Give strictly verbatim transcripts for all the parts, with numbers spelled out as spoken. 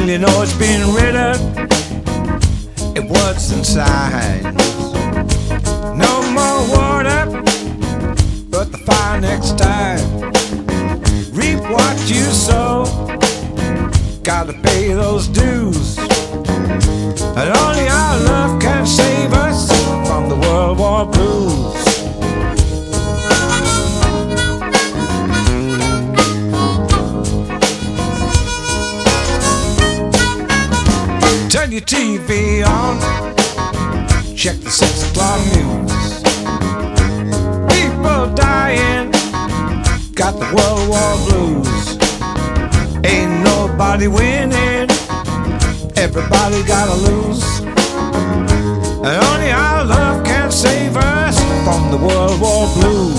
Well, you know it's been written in words and signs. No more water, but the fire next time. Reap what you sow, gotta pay those dues. And only our love can save us from the World War blues. Turn your T V on, check the six o'clock news. People dying, got the World War blues. Ain't nobody winning, everybody gotta lose. And only our love can save us from the World War blues.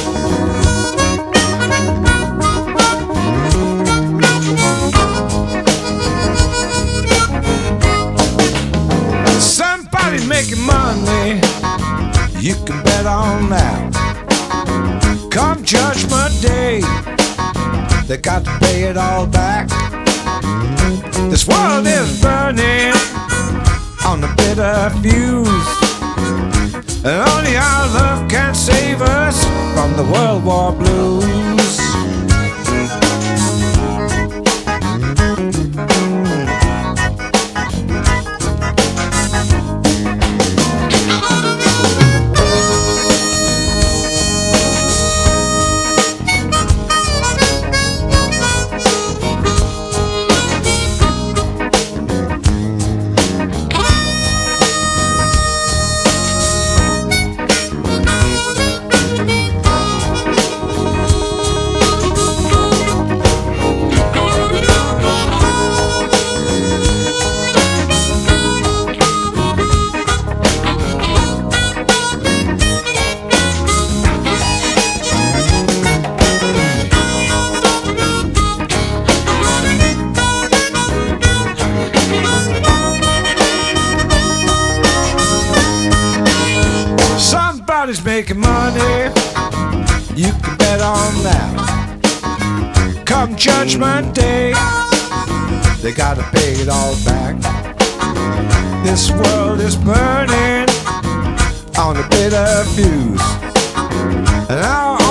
Somebody's making money, you can bet on that. Come Judgment Day, they got to pay it all back. This world is burning on a bitter fuse, and only our love can save us from the World War blues. Somebody's making money, you can bet on that. Come Judgment Day, they gotta pay it all back. This world is burning on a bitter fuse, and our